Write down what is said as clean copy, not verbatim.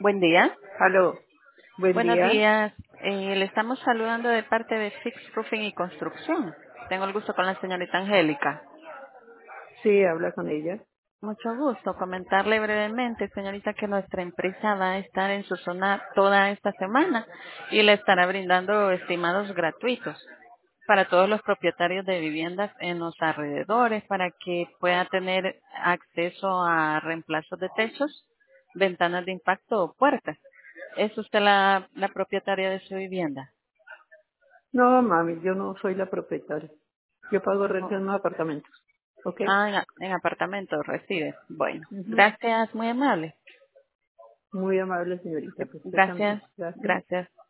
Buen día. Aló, buen Buenos día. días. Le estamos saludando de parte de Fix Roofing y Construcción. Tengo el gusto con la señorita Angélica. Sí, habla con ella. Mucho gusto. Comentarle brevemente, señorita, que nuestra empresa va a estar en su zona toda esta semana y le estará brindando estimados gratuitos para todos los propietarios de viviendas en los alrededores para que pueda tener acceso a reemplazos de techos, ventanas de impacto o puertas. ¿Es usted la propietaria de su vivienda? No, mami, yo no soy la propietaria. Yo pago renta Oh, en unos apartamentos. ¿Ok? en apartamento reside. Bueno, Ujú. gracias, muy amable. Muy amable, señorita. Pues, Gracias, gracias. gracias.